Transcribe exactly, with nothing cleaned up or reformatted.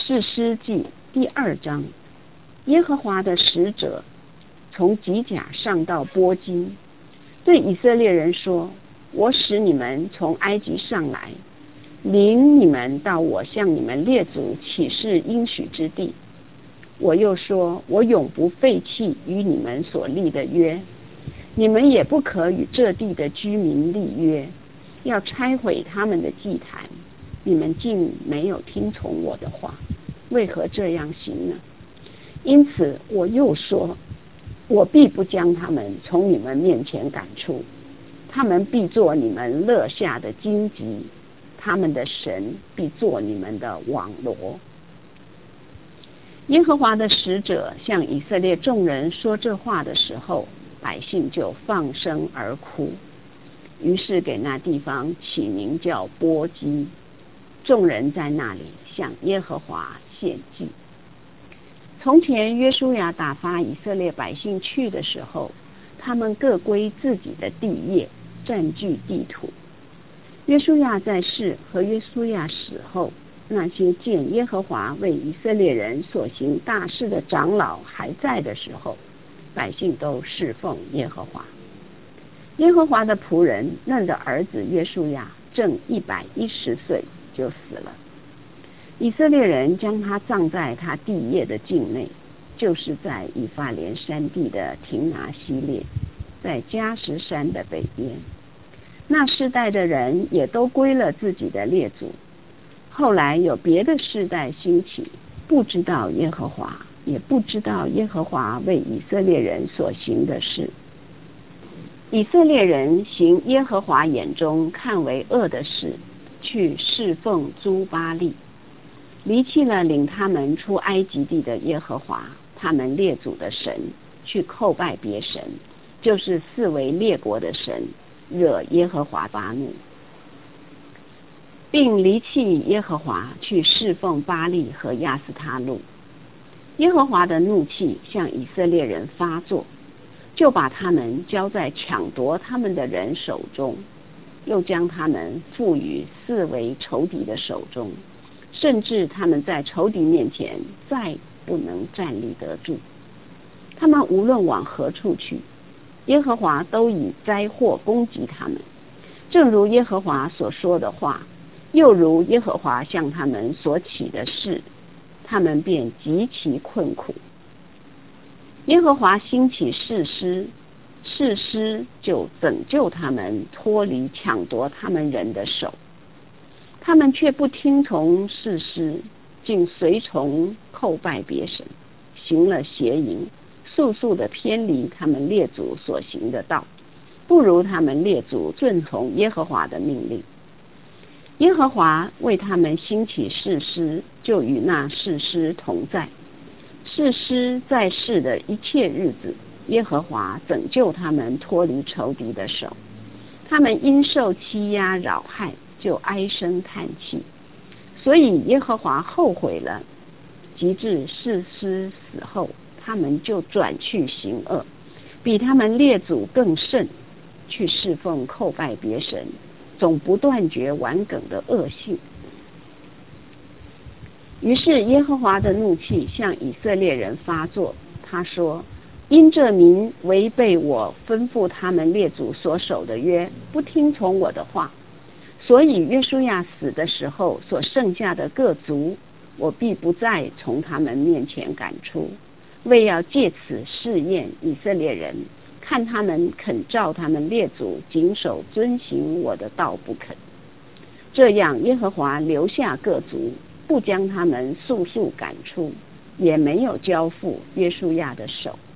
士师记第二章，耶和华的使者从吉甲上到波基，对以色列人说：我使你们从埃及上来，领你们到我向你们列祖起誓应许之地。我又说：我永不废弃与你们所立的约，你们也不可与这地的居民立约，要拆毁他们的祭坛。你们竟没有听从我的话，为何这样行呢？因此我又说：我必不将他们从你们面前赶出，他们必做你们勒下的荆棘，他们的神必做你们的网罗。耶和华的使者向以色列众人说这话的时候，百姓就放声而哭，于是给那地方起名叫波基。众人在那里向耶和华献祭。从前约书亚打发以色列百姓去的时候，他们各归自己的地业，占据地土。约书亚在世和约书亚死后，那些见耶和华为以色列人所行大事的长老还在的时候，百姓都侍奉耶和华。耶和华的仆人嫩的儿子约书亚正一百一十岁就死了。以色列人将他葬在他地业的境内，就是在以法莲山地的亭拿西列，在迦实山的北边。那世代的人也都归了自己的列祖。后来有别的世代兴起，不知道耶和华，也不知道耶和华为以色列人所行的事。以色列人行耶和华眼中看为恶的事，去侍奉诸巴力，离弃了领他们出埃及地的耶和华他们列祖的神，去叩拜别神，就是四围列国的神，惹耶和华发怒，并离弃耶和华，去侍奉巴力和亚斯他路。耶和华的怒气向以色列人发作，就把他们交在抢夺他们的人手中，又将他们付于四围仇敌的手中，甚至他们在仇敌面前再不能站立得住。他们无论往何处去，耶和华都以灾祸攻击他们，正如耶和华所说的话，又如耶和华向他们所起的事，他们便极其困苦。耶和华兴起士师，士师就拯救他们脱离抢夺他们人的手，他们却不听从士师，竟随从叩拜别神，行了邪淫，速速的偏离他们列祖所行的道，不如他们列祖顺从耶和华的命令。耶和华为他们兴起士师，就与那士师同在。士师在世的一切日子，耶和华拯救他们脱离仇敌的手。他们因受欺压扰害，就唉声叹气。所以耶和华后悔了，及至士师死后，他们就转去行恶，比他们列祖更甚，去侍奉叩拜别神，总不断绝顽梗的恶性。于是耶和华的怒气向以色列人发作，他说：因这民违背我吩咐他们列祖所守的约，不听从我的话，所以约书亚死的时候所剩下的各族，我必不再从他们面前赶出，为要借此试验以色列人，看他们肯照他们列祖谨守遵行我的道不肯。这样耶和华留下各族，不将他们速速赶出，也没有交付约书亚的手。